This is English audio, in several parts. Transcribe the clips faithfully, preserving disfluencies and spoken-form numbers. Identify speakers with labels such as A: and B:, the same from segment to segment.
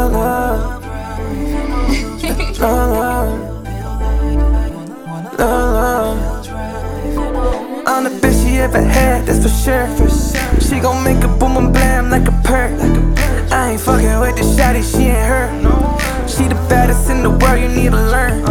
A: love, love, love, love, love. I'm the best she ever had, that's for sure. She gon' make a boom and blam like a perk. I ain't fucking with the shawty, she ain't her. She the baddest in the world, you need to learn.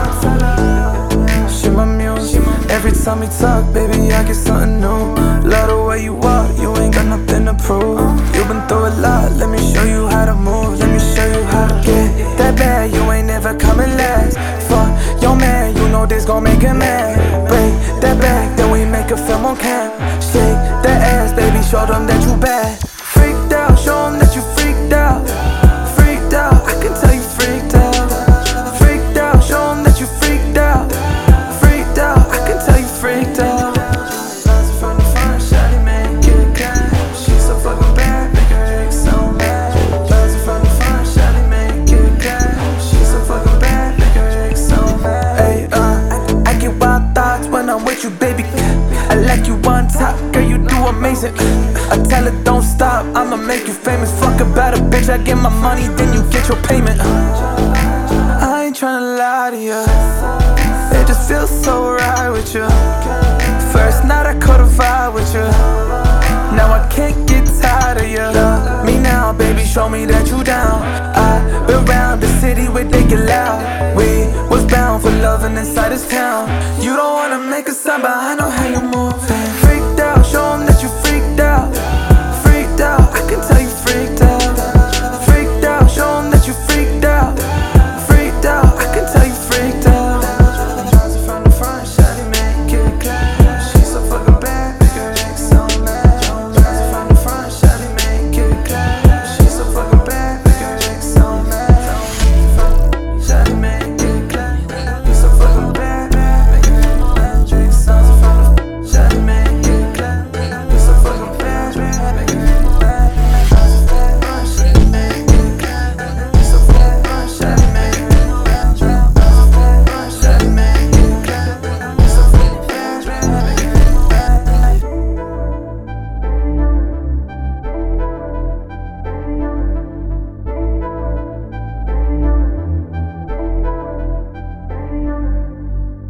A: She my muse. Every time we talk, baby, I get something new. Love the way you walk, you ain't got nothing to prove. You been through a lot, let me show you how to move. Let me show you how to get that bad, you ain't never coming last. Fuck your man, you know this gon' make him mad. Break that back, then we make a film on cam. Shake that ass, baby, show them that you bad. Freaked out, show them that you freaked out. Freaked out, I can tell you freaked out. Freaked out, show them that you freaked out. Freaked out, I can tell you freaked out. Lots from the front, shawty make it clap. She's so fucking bad, make her ex so mad. Lots from the front, shawty make it clap. She's so fucking bad, make her ex so mad. Hey, uh, I, I get wild thoughts when I'm with you, baby. I like you on top, girl, you do amazing. I tell her don't stop, I'ma make you famous. Fuck about a bitch, I get my money, then you get your payment. I ain't tryna lie to you, it just feels so right with you. First night I caught a vibe with you, now I can't get